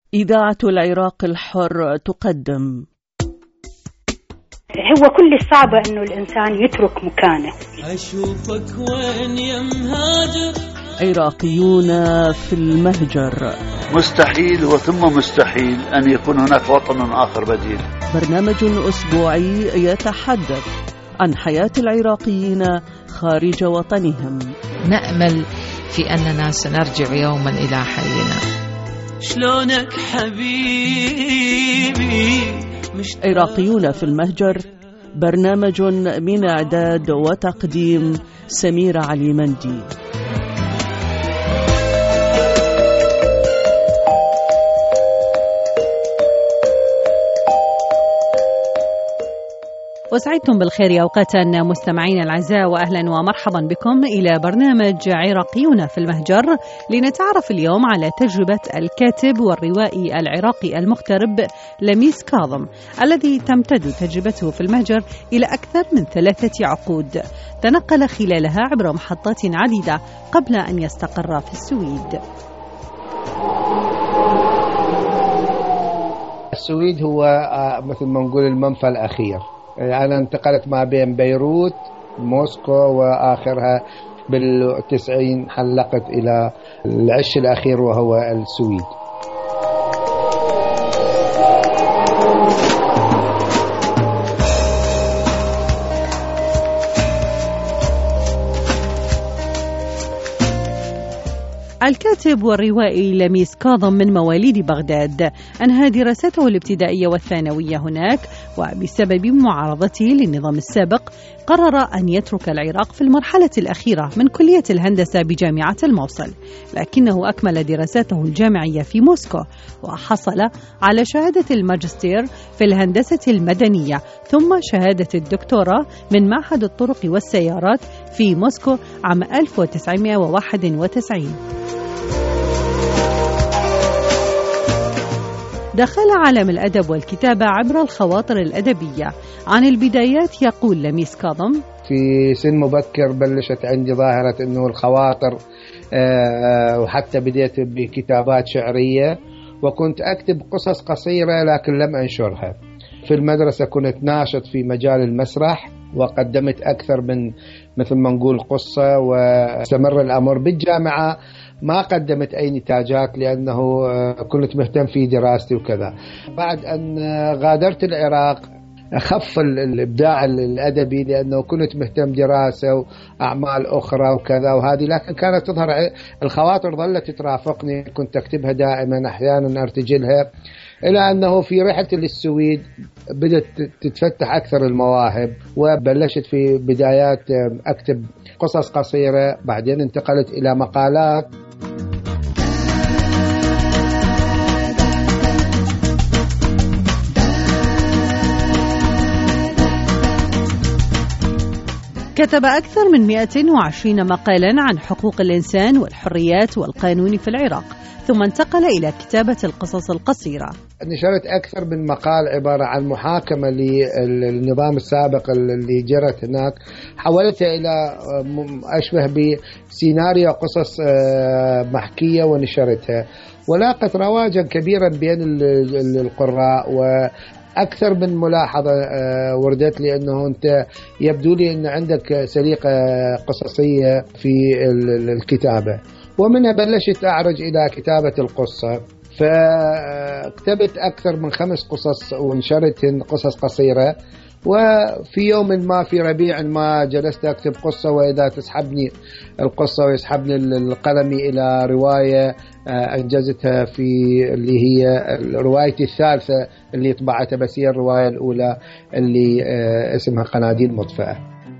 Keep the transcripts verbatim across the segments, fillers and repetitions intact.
إذاعة العراق الحر تقدم. هو كل صعبة إنه الإنسان يترك مكانه. أشوفك وين يا مهاجر. عراقيون في المهجر. مستحيل وثم مستحيل أن يكون هناك وطن آخر بديل. برنامج أسبوعي يتحدث عن حياة العراقيين خارج وطنهم. نأمل في أننا سنرجع يوما إلى حينا. شلونك حبيبي. عراقيون في المهجر، برنامج من إعداد وتقديم سميرة علي مندي. وسعدتم بالخير يا أوقاتا مستمعين الأعزاء، وأهلا ومرحبا بكم إلى برنامج عراقيون في المهجر، لنتعرف اليوم على تجربة الكاتب والروائي العراقي المغترب لميس كاظم، الذي تمتد تجربته في المهجر إلى أكثر من ثلاثة عقود، تنقل خلالها عبر محطات عديدة قبل أن يستقر في السويد. السويد هو مثل ما نقول المنفى الأخير. أنا انتقلت ما بين بيروت موسكو، وآخرها بالتسعين حلقت إلى العش الأخير وهو السويد. الكاتب والروائي لميس كاظم من مواليد بغداد، أنهى دراسته الابتدائية والثانوية هناك، وبسبب معارضته للنظام السابق قرر أن يترك العراق في المرحلة الأخيرة من كلية الهندسة بجامعة الموصل، لكنه أكمل دراساته الجامعية في موسكو، وحصل على شهادة الماجستير في الهندسة المدنية، ثم شهادة الدكتوراه من معهد الطرق والسيارات في موسكو عام ألف وتسعمائة وواحد وتسعين. دخل عالم الأدب والكتابة عبر الخواطر الأدبية. عن البدايات يقول لميس كاظم: في سن مبكر بلشت عندي ظاهرة أنه الخواطر، وحتى بديت بكتابات شعرية، وكنت أكتب قصص قصيرة لكن لم أنشرها. في المدرسة كنت ناشط في مجال المسرح، وقدمت أكثر من مثل ما نقول قصة، واستمر الأمر. بالجامعة ما قدمت أي نتاجات لأنه كنت مهتم في دراستي وكذا. بعد أن غادرت العراق خف الإبداع الأدبي لأنه كنت مهتم دراسة وأعمال أخرى وكذا وهذه، لكن كانت تظهر الخواطر ظلت ترافقني، كنت أكتبها دائما، أحيانا أرتجلها، إلى أنه في رحلة للسويد بدأت تتفتح أكثر المواهب، وبلشت في بدايات أكتب قصص قصيرة، بعدين انتقلت إلى مقالات. كتب أكثر من مئة وعشرين مقالا عن حقوق الإنسان والحريات والقانون في العراق، ثم انتقل إلى كتابة القصص القصيرة. نشرت أكثر من مقال عبارة عن محاكمة للنظام السابق اللي جرت هناك، حولتها إلى أشبه بسيناريو قصص محكية ونشرتها، ولاقت رواجا كبيرا بين القراء، و أكثر من ملاحظة وردت لي أنه أنت يبدو لي أن عندك سليقة قصصية في الكتابة، ومنها بلشت أعرج إلى كتابة القصة. فكتبت أكثر من خمس قصص ونشرتهن قصص قصيرة. وفي يوم ما في ربيع ما جلست أكتب قصة، وإذا تسحبني القصة ويسحبني القلم إلى رواية أنجزتها في اللي هي روايتي الثالثة اللي طبعتها، بس هي الرواية الأولى اللي اسمها قناديل مطفئة.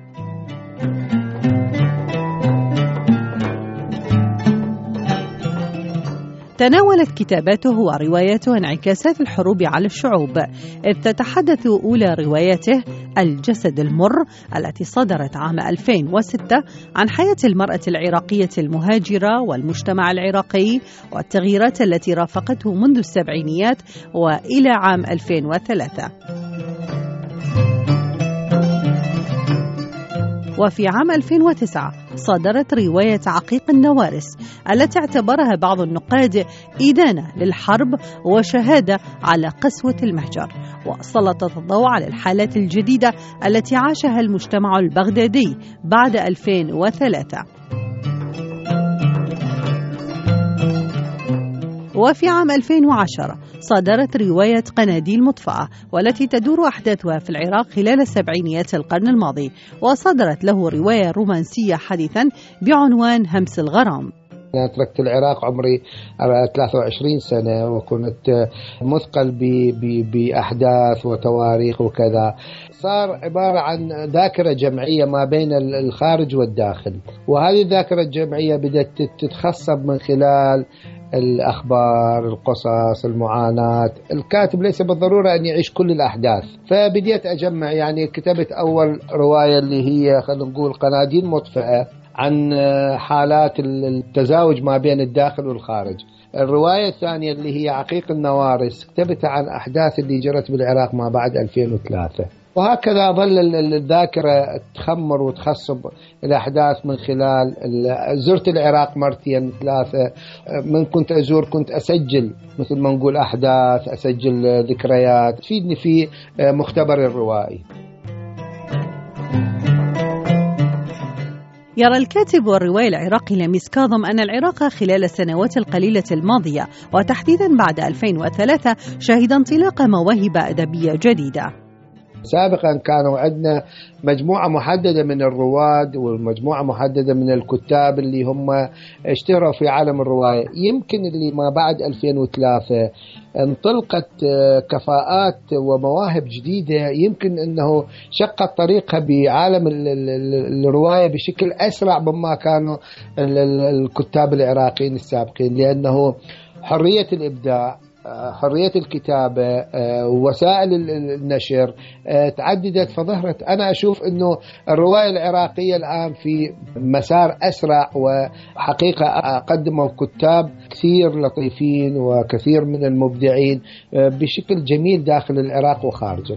تناولت كتاباته ورواياته انعكاسات الحروب على الشعوب، إذ تتحدث أولى رواياته الجسد المر التي صدرت عام ألفين وستة عن حياة المرأة العراقية المهاجرة والمجتمع العراقي والتغييرات التي رافقته منذ السبعينيات وإلى عام ألفين وثلاثة. وفي عام ألفين وتسعة صدرت رواية عقيق النوارس التي اعتبرها بعض النقاد إدانة للحرب وشهادة على قسوة المهجر، وسلطت الضوء على الحالات الجديدة التي عاشها المجتمع البغدادي بعد ألفين وثلاثة. وفي عام ألفين وعشرة صدرت رواية قناديل مطفأة والتي تدور أحداثها في العراق خلال سبعينيات القرن الماضي، وصدرت له رواية رومانسية حديثا بعنوان همس الغرام. أنا تركت العراق عمري ثلاثة وعشرين سنة، وكنت مثقل بأحداث وتواريخ وكذا. صار عبارة عن ذاكرة جمعية ما بين الخارج والداخل، وهذه الذاكرة الجمعية بدأت تتخصب من خلال الأخبار، القصص، المعاناة. الكاتب ليس بالضرورة أن يعيش كل الأحداث، فبديت أجمع. يعني كتبت أول رواية اللي هي خلينا نقول قناديل مطفئة عن حالات التزاوج ما بين الداخل والخارج. الرواية الثانية اللي هي عقيق النوارس كتبتها عن أحداث اللي جرت بالعراق ما بعد ألفين وثلاثة. وهكذا ظل الذاكرة تخمر وتخصب الأحداث من خلال. زرت العراق مرتين ثلاثة، من كنت أزور كنت أسجل مثل ما نقول أحداث، أسجل ذكريات تفيدني في مختبر الروائي. يرى الكاتب والروائي العراقي لميس كاظم أن العراق خلال السنوات القليلة الماضية وتحديدا بعد ألفين وثلاثة شهد انطلاق مواهب أدبية جديدة. سابقا كانوا عندنا مجموعة محددة من الرواد ومجموعة محددة من الكتاب اللي هم اشتهروا في عالم الرواية. يمكن اللي ما بعد ألفين وثلاثة انطلقت كفاءات ومواهب جديدة، يمكن أنه شقت طريقها بعالم الرواية بشكل أسرع مما كانوا الكتاب العراقيين السابقين، لأنه حرية الإبداع، حرية الكتابة، وسائل النشر تعددت فظهرت. أنا أشوف أنه الرواية العراقية الآن في مسار أسرع، وحقيقة قدموا كتاب كثير لطيفين وكثير من المبدعين بشكل جميل داخل العراق وخارجه.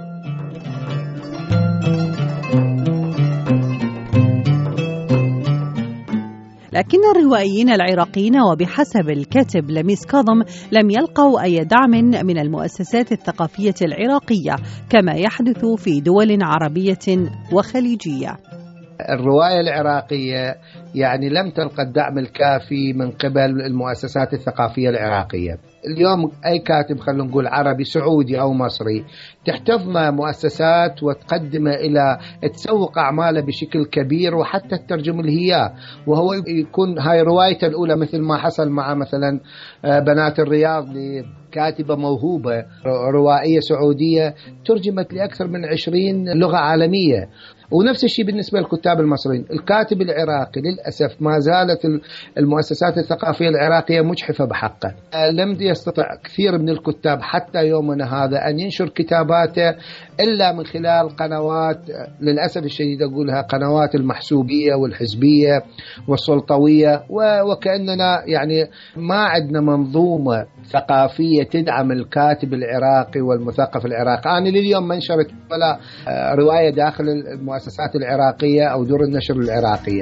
لكن الروائيين العراقيين وبحسب الكاتب لميس كاظم لم يلقوا أي دعم من المؤسسات الثقافية العراقية كما يحدث في دول عربية وخليجية. الرواية العراقية يعني لم تلقى الدعم الكافي من قبل المؤسسات الثقافية العراقية. اليوم أي كاتب خلينا نقول عربي سعودي أو مصري تحتضن مؤسسات وتقدم إلى تسوق أعماله بشكل كبير وحتى الترجمة اللي هي، وهو يكون هاي روايته الأولى مثل ما حصل مع مثلا بنات الرياض لكاتبة موهوبة روائية سعودية ترجمت لأكثر من عشرين لغة عالمية. ونفس الشيء بالنسبة للكتاب المصريين. الكاتب العراقي للأسف ما زالت المؤسسات الثقافية العراقية مجحفة بحقه. لم يستطع كثير من الكتاب حتى يومنا هذا أن ينشر كتاباته إلا من خلال قنوات، للأسف الشديد أقولها قنوات المحسوبية والحزبية والسلطوية، وكأننا يعني ما عندنا منظومة ثقافية تدعم الكاتب العراقي والمثقف العراقي. أنا لليوم ما نشرت ولا رواية داخل المؤسسات العراقية أو دور النشر العراقية.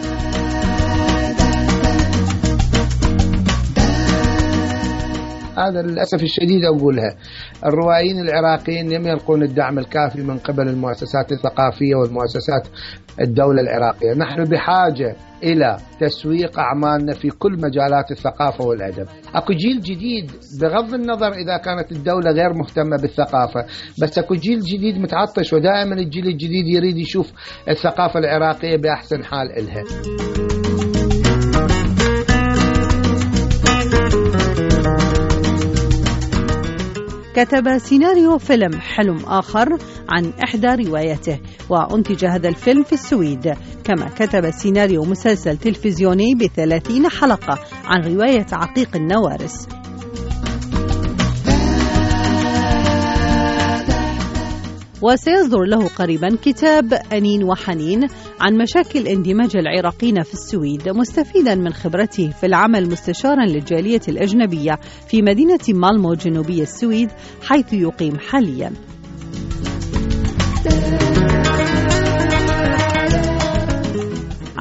هذا للأسف الشديد أقولها. الروائيين العراقيين لم يلقون الدعم الكافي من قبل المؤسسات الثقافية والمؤسسات الدولة العراقية. نحن بحاجة إلى تسويق أعمالنا في كل مجالات الثقافة والأدب. أكو جيل جديد بغض النظر إذا كانت الدولة غير مهتمة بالثقافة، بس أكو جيل جديد متعطش، ودائما الجيل الجديد يريد يشوف الثقافة العراقية بأحسن حال إلها. كتب سيناريو فيلم حلم آخر عن إحدى رواياته، وأنتج هذا الفيلم في السويد. كما كتب سيناريو مسلسل تلفزيوني بثلاثين حلقة عن رواية عقيق النوارس. وسيصدر له قريبا كتاب أنين وحنين عن مشاكل اندماج العراقيين في السويد، مستفيدا من خبرته في العمل مستشارا للجالية الأجنبية في مدينة مالمو جنوبي السويد حيث يقيم حاليا.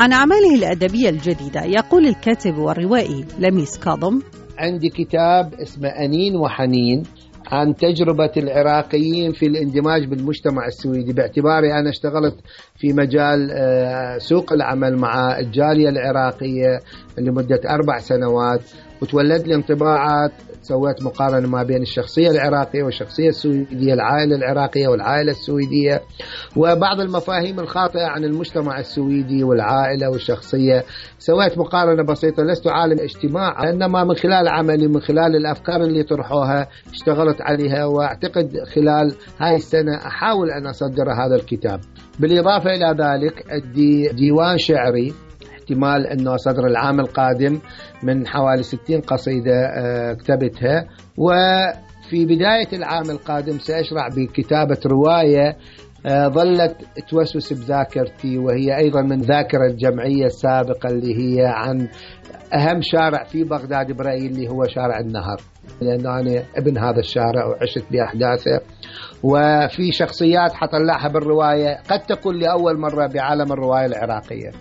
عن أعماله الأدبية الجديدة يقول الكاتب والروائي لميس كاظم: عندي كتاب اسمه أنين وحنين عن تجربة العراقيين في الاندماج بالمجتمع السويدي، باعتباري أنا اشتغلت في مجال سوق العمل مع الجالية العراقية لمدة أربع سنوات، وتولد لي انطباعات. سويت مقارنة ما بين الشخصية العراقية والشخصية السويدية، العائلة العراقية والعائلة السويدية، وبعض المفاهيم الخاطئة عن المجتمع السويدي والعائلة والشخصية. سويت مقارنة بسيطة، لست عالم اجتماع، إنما من خلال عملي، من خلال الأفكار اللي طرحوها اشتغلت عليها، وأعتقد خلال هاي السنة أحاول أن أصدر هذا الكتاب. بالإضافة إلى ذلك عندي ديوان شعري احتمال أنه صدر العام القادم من حوالي ستين قصيدة كتبتها، وفي بداية العام القادم سأشرع بكتابة رواية ظلت توسوس بذاكرتي، وهي أيضا من ذاكرة الجمعية السابقة اللي هي عن أهم شارع في بغداد برأيي اللي هو شارع النهر، لأن أنا ابن هذا الشارع وعشت بأحداثه، وفي شخصيات حطلعها بالرواية قد تكون لأول مرة بعالم الرواية العراقية.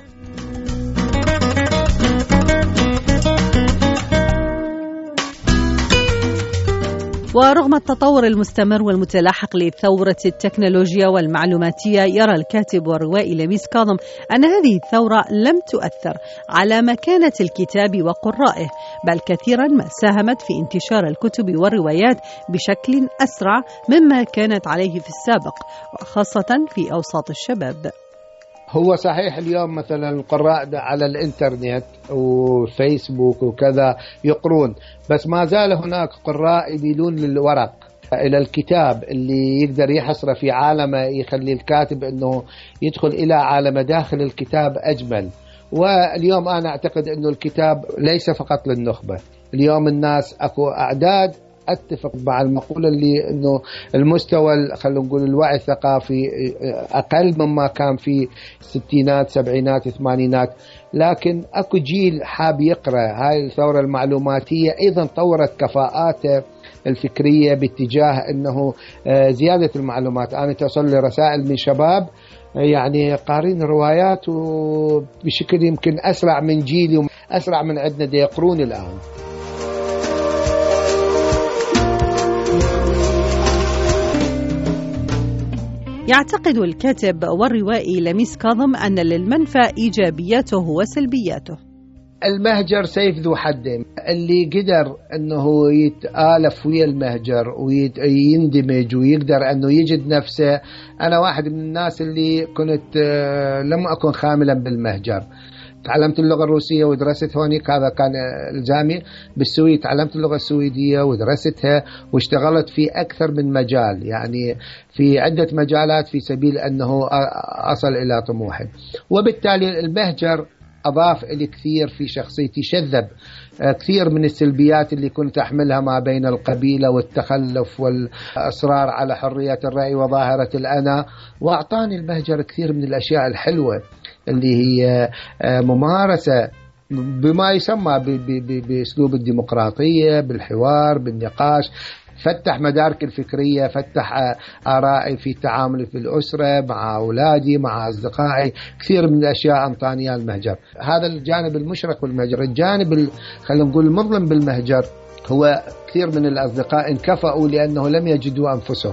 ورغم التطور المستمر والمتلاحق لثورة التكنولوجيا والمعلوماتية، يرى الكاتب والروائي لميس كاظم أن هذه الثورة لم تؤثر على مكانة الكتاب وقرائه، بل كثيرا ما ساهمت في انتشار الكتب والروايات بشكل أسرع مما كانت عليه في السابق، وخاصة في أوساط الشباب. هو صحيح اليوم مثلا القراء على الانترنت وفيسبوك وكذا يقرون، بس ما زال هناك قراء يميلون للورق، إلى الكتاب اللي يقدر يحصره في عالمه، يخلي الكاتب أنه يدخل إلى عالم داخل الكتاب أجمل. واليوم أنا أعتقد أنه الكتاب ليس فقط للنخبة، اليوم الناس أكو أعداد. أتفق مع المقولة اللي أنه المستوى خلينا نقول الوعي الثقافي أقل مما كان في الستينات سبعينات ثمانينات، لكن أكو جيل حاب يقرأ. هاي الثورة المعلوماتية أيضا طورت كفاءاته الفكرية باتجاه أنه زيادة المعلومات. أنا توصل لي رسائل من شباب يعني قارين روايات وبشكل يمكن أسرع من جيلي، أسرع من عندنا دي يقرون الآن. يعتقد الكاتب والروائي لميس كاظم أن للمنفى إيجابياته وسلبياته. المهجر سيف ذو حدين، اللي قدر أنه يتآلف ويا المهجر ويندمج ويقدر أنه يجد نفسه. أنا واحد من الناس اللي كنت لم أكن خاملا بالمهجر، تعلمت اللغة الروسية ودرست هونيك، هذا كان الزامي. بالسويد تعلمت اللغة السويدية ودرستها واشتغلت في أكثر من مجال، يعني في عدة مجالات في سبيل أنه أصل إلى طموحه. وبالتالي المهجر أضاف إلي كثير في شخصيتي، شذب كثير من السلبيات اللي كنت أحملها ما بين القبيلة والتخلف والإصرار على حرية الرأي وظاهرة الأنا، وأعطاني المهجر كثير من الأشياء الحلوة اللي هي ممارسة بما يسمى بأسلوب الديمقراطية، بالحوار، بالنقاش، فتح مدارك الفكرية، فتح آرائي في تعاملي في الأسرة مع أولادي مع أصدقائي. كثير من الأشياء أنطانيها المهجر. هذا الجانب المشرق بالمهجر. الجانب خلينا نقول المظلم بالمهجر هو كثير من الأصدقاء انكفأوا لأنه لم يجدوا أنفسهم.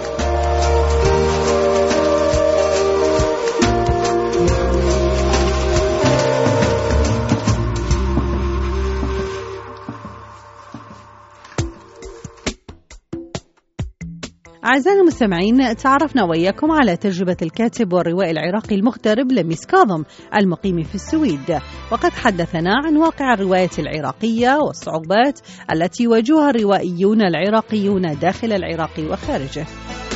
أعزائنا المستمعين، تعرفنا وإياكم على تجربة الكاتب والروائي العراقي المغترب لميس كاظم المقيم في السويد، وقد حدثنا عن واقع الرواية العراقية والصعوبات التي واجهها الروائيون العراقيون داخل العراق وخارجه.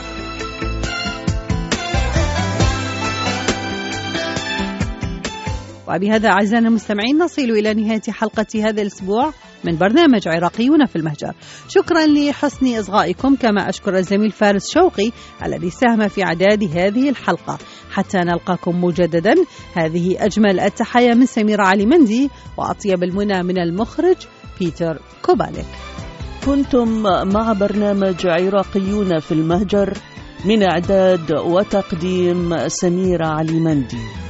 وبهذا أعزائنا المستمعين نصل إلى نهاية حلقة هذا الأسبوع من برنامج عراقيون في المهجر. شكرا لحسن إصغائكم، كما أشكر الزميل فارس شوقي الذي ساهم في إعداد هذه الحلقة. حتى نلقاكم مجددا، هذه أجمل التحايا من سميرة علي مندي وأطيب المنى من المخرج بيتر كوباليك. كنتم مع برنامج عراقيون في المهجر من إعداد وتقديم سميرة علي مندي.